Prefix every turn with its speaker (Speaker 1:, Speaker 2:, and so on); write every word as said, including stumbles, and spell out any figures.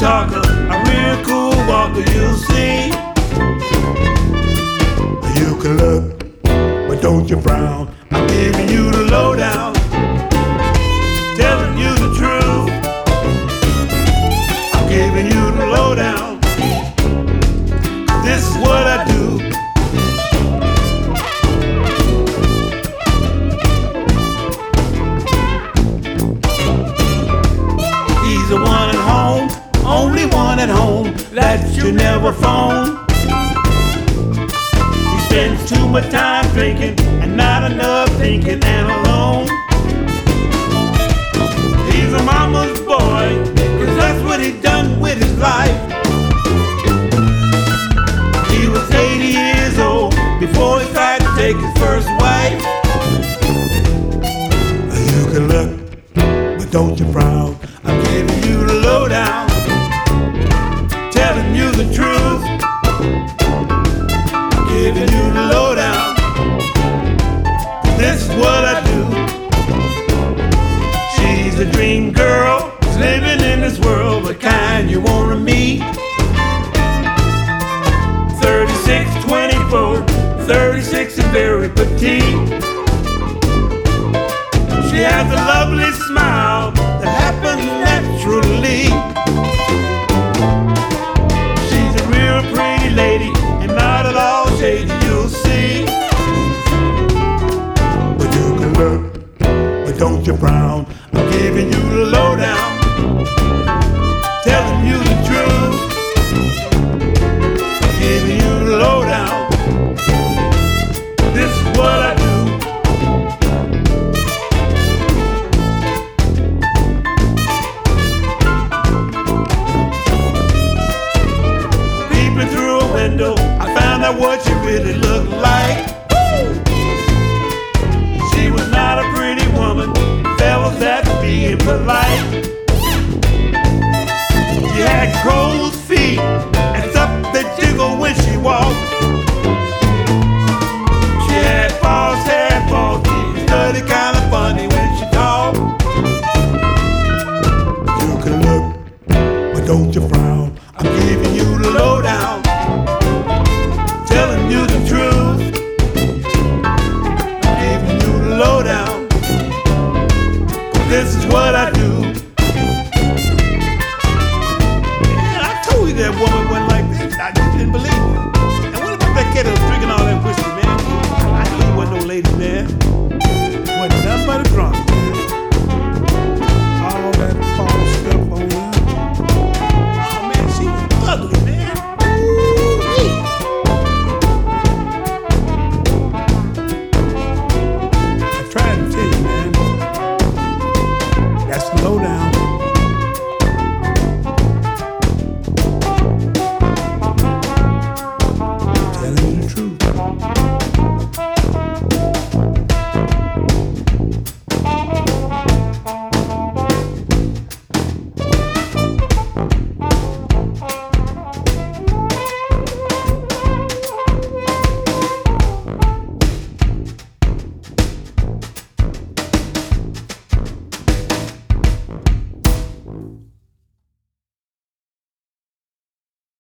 Speaker 1: talker, a real cool walker, you'll see. You can look, but don't you frown. I'm giving you the lowdown, telling you the truth. I'm giving you the lowdown. This is what I do. He's the one at home, only one at home that you never phone. He spends too much time drinking and not enough thinking and alone. He's a mama's boy, 'cause that's what he done with his life. He was eighty years old before he tried to take his first wife. You can look, but don't you frown. I'm giving you the lowdown, telling you the truth. I'm giving you the lowdown. This is what I do. She's a dream girl, living in this world, the kind you wanna meet. thirty-six, twenty-four, thirty-six and very petite. She has a lovely smile that happens naturally. She's a real pretty lady and not at all shady, you'll see. But you can look, but don't you frown. I'm giving you the lowdown, telling you the truth. I'm giving you the lowdown. This is what I do. Peeping through a window, I found out what she really looked like. She was not a pretty woman, fellas that's being polite. She had crow's feet and stuff that jiggle when she walked. She had false hair, false teeth, study kind of funny when she talked. You can look, but don't you frown. I'm giving you the lowdown, telling you the truth. I'm giving you the lowdown. This is what I do. And I told you that woman wasn't like this. I just didn't believe it. And what about that kid who was drinking all